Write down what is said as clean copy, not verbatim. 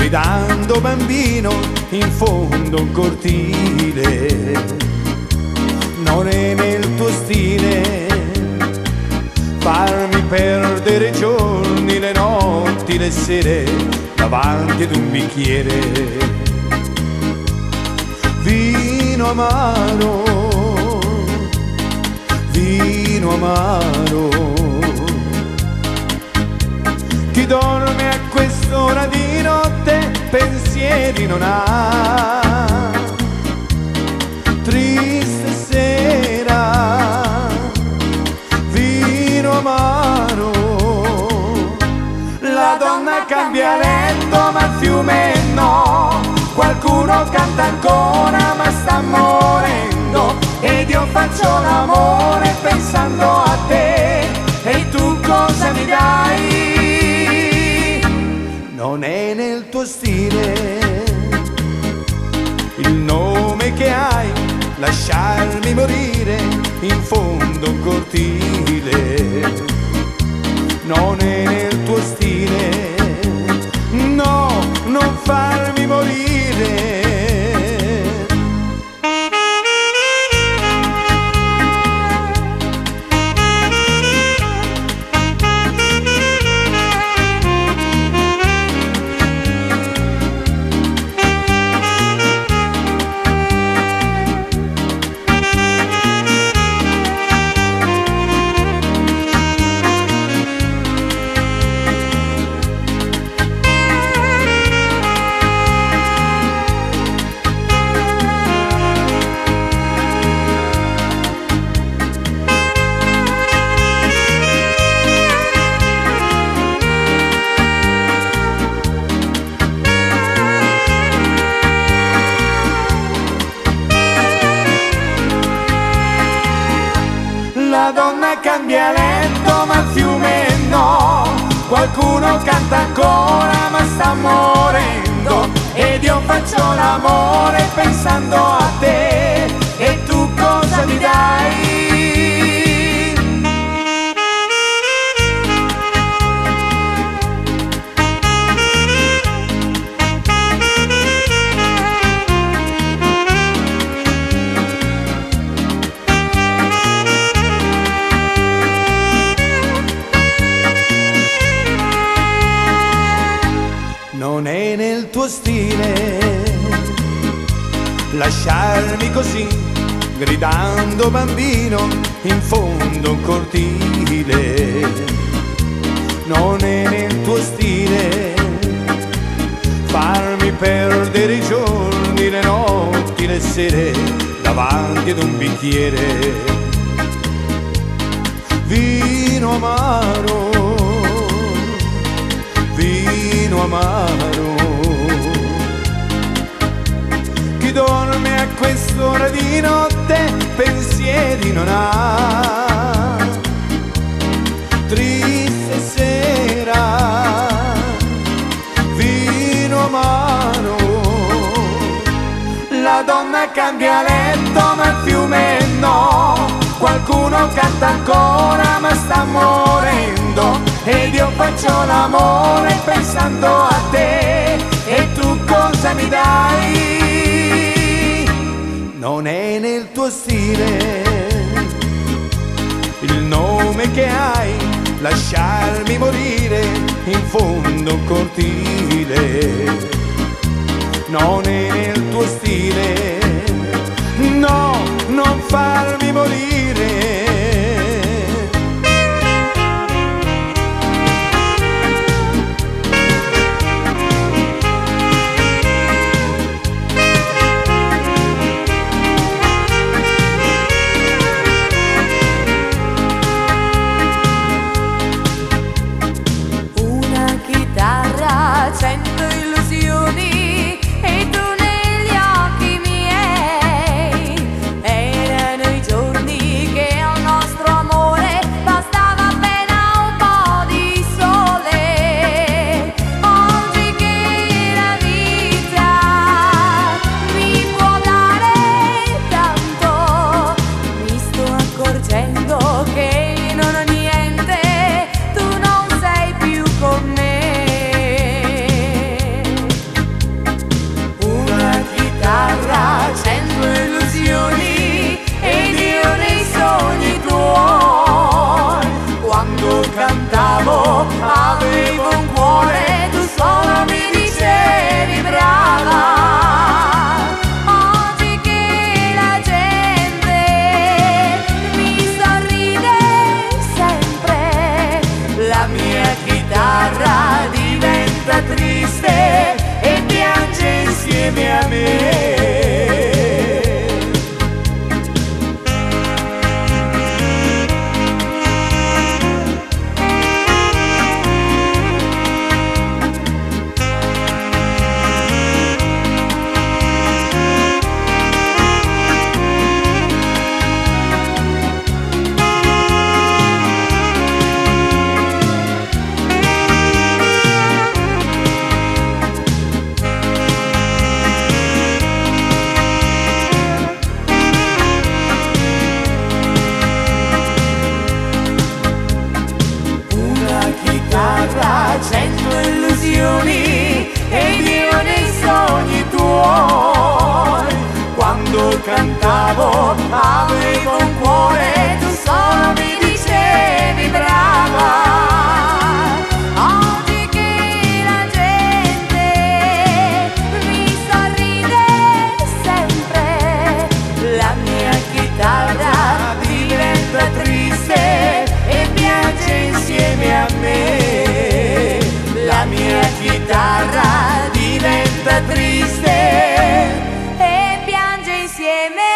gridando bambino in fondo a un cortile. Non è nel tuo stile farmi perdere i giorni, le notti, le sere davanti ad un bicchiere. Vino amaro, vino amaro. Chi dorme a quest'ora di notte pensieri non ha. Triste sera, vino amaro. La donna cambia lento ma il fiume no. Qualcuno canta ancora ma sta morendo. Ed io faccio l'amore pensando a te. E tu cosa mi dai? Non è nel tuo stile il nome che hai, lasciarmi morire in fondo a un cortile. Non è nel tuo stile, no, non farmi morire. La donna cambia lento ma il fiume no. Qualcuno canta ancora ma sta morendo. Ed io faccio l'amore pensando a te. E tu cosa mi dai? Non è nel tuo stile lasciarmi così, gridando bambino in fondo a un cortile. Non è nel tuo stile farmi perdere i giorni, le notti, le sere davanti ad un bicchiere. Vino amaro, vino amaro. Chi dorme a quest'ora di notte pensieri non ha. Triste sera, vino amaro. La donna cambia letto ma il fiume no. Qualcuno canta ancora ma sta morendo. Ed io faccio l'amore pensando a te. E tu cosa mi dai? Non è nel tuo stile il nome che hai, lasciarmi morire in fondo a un cortile. Non è nel tuo stile, no, non farmi morire. Cento illusioni e tu negli occhi miei. diventa triste e piange insieme a me. La mia chitarra diventa triste e piange insieme